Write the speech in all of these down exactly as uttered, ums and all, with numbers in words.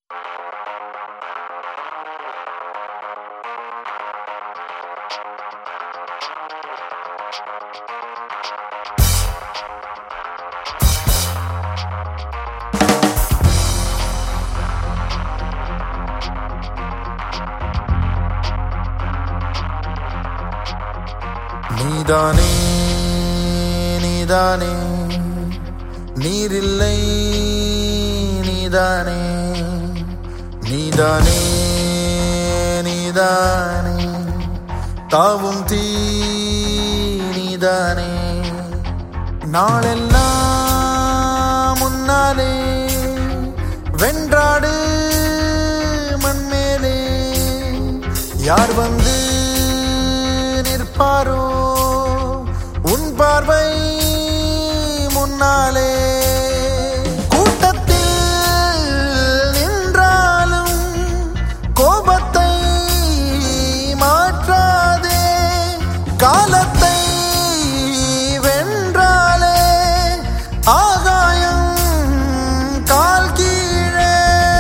நீதானே நீதானே நீரில்லை நீதானே நீதானே நீதானே தாவும் தீ நீதானே நாளெல்லாம் முன்னாலே வென்றாடு மண்மேலே யார் வந்து நிற்பாரோ உன் பார்வை முன்னாலே கூட்டத்தில் நின்றாலும் கோபத்தை மாற்றாதே காலத்தை வென்றாலே ஆகாயம் கால் கீழே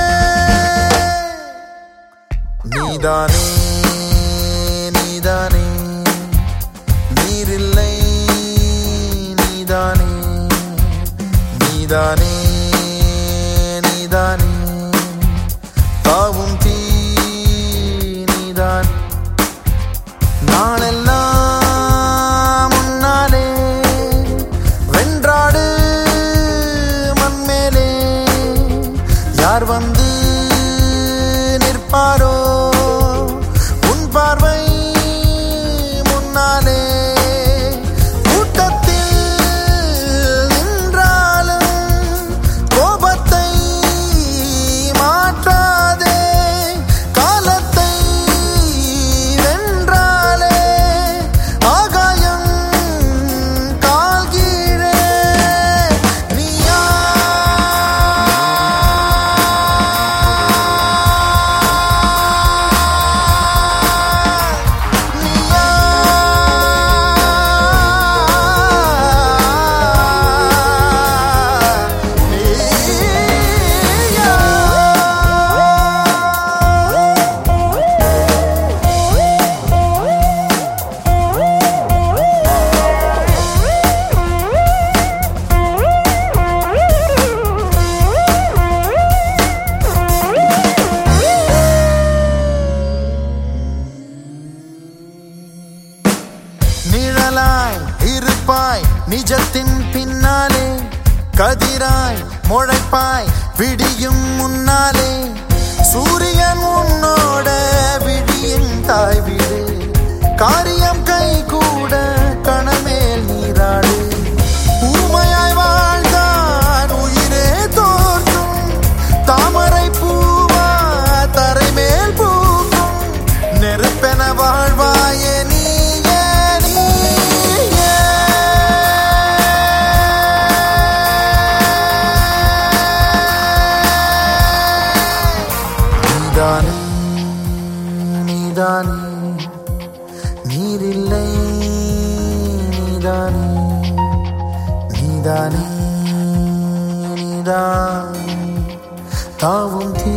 நீதானே நீதானே நீரில்லை நீதானே நீதானே நீதானே தாவும் தீ நீதான் நாளெல்லாம் முன்னாலே வென்றாடு மண்மேலே யார் வந்து நிற்பாரோ உன் பார்வை முன்னாலே நிழலாய் இருப்பாய் நிஜத்தின் பின்னாலே கதிராய் முளைப்பாய் விடியும் முன்னாலே சூரியன் உன்னோட விடியின் தாய் வீடு காரியம் கை கூட கணமேல் நீராடு ஊமையாய் வாழ்ந்தான் உயிரே தோற்றும் தாமரை பூவா தரைமேல் பூக்கும் நெருப்பென வாழ்வாயே நீ நீதானே நீதானே நீரில்லை நீதானே நீதானே நீதானே தாவும் தீ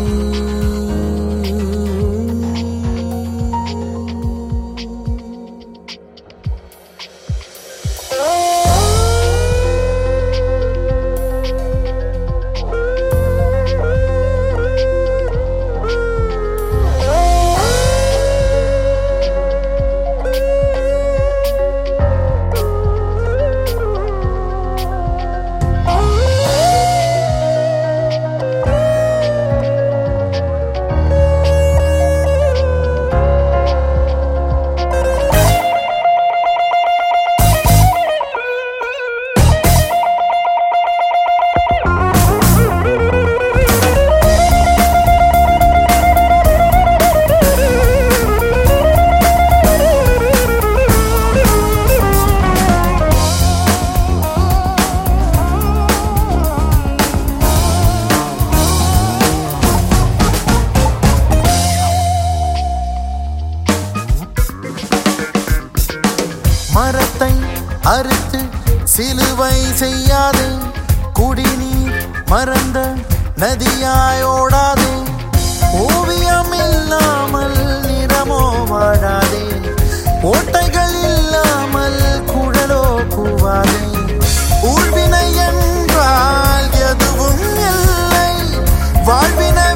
மரத்தை அறுத்து சிலுவை செய்யாதே குடிநீர் மறந்த நதியாய் ஓடாதே வாழ்வினை